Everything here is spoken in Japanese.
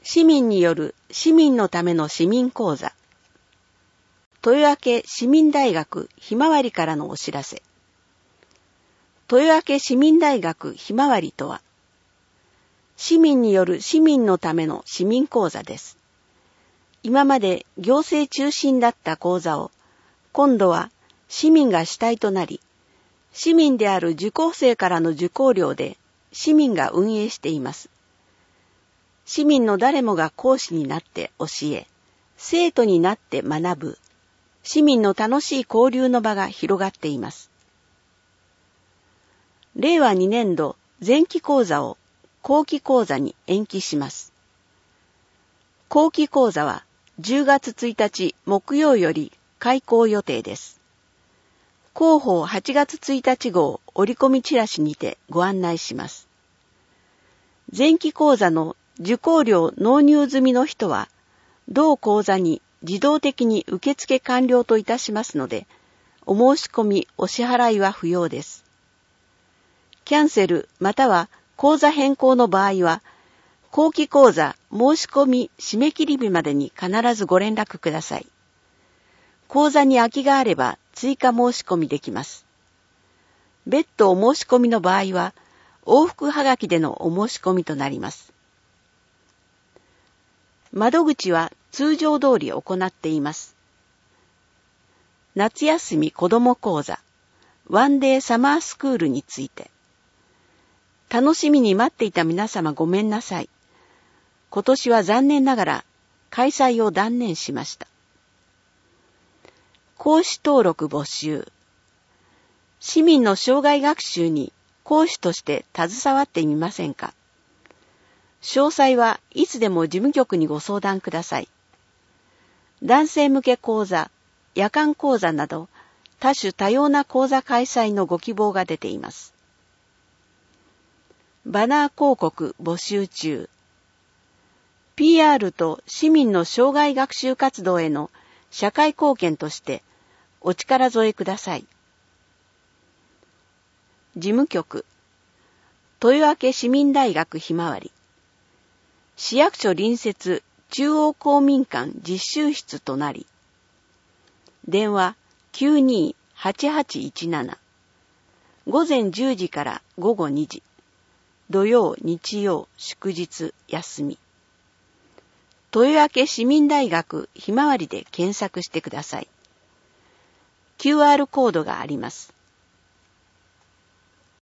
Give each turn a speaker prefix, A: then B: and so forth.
A: 市民による市民のための市民講座。豊明市民大学ひまわりからのお知らせ。豊明市民大学ひまわりとは、市民による市民のための市民講座です。今まで行政中心だった講座を、今度は市民が主体となり、市民である受講生からの受講料で市民が運営しています。市民の誰もが講師になって教え、生徒になって学ぶ、市民の楽しい交流の場が広がっています。令和2年度前期講座を後期講座に延期します。後期講座は10月1日木曜より開講予定です。広報8月1日号折り込みチラシにてご案内します。前期講座の受講料納入済みの人は、同講座に自動的に受付完了といたしますので、お申し込みお支払いは不要です。キャンセルまたは講座変更の場合は、後期講座申し込み締め切り日までに必ずご連絡ください。講座に空きがあれば追加申し込みできます。別途お申し込みの場合は、往復はがきでのお申し込みとなります。窓口は通常通り行っています。夏休み子ども講座、ワンデーサマースクールについて。楽しみに待っていた皆様ごめんなさい。今年は残念ながら開催を断念しました。講師登録募集。市民の生涯学習に講師として携わってみませんか？詳細はいつでも事務局にご相談ください。男性向け講座、夜間講座など多種多様な講座開催のご希望が出ています。バナー広告募集中。PR と市民の生涯学習活動への社会貢献としてお力添えください。事務局、豊明市民大学ひまわり。市役所隣接中央公民館実習室となり、電話 92-8817 午前10時から午後2時、土曜日曜祝日休み。豊明市民大学ひまわりで検索してください。QR コードがあります。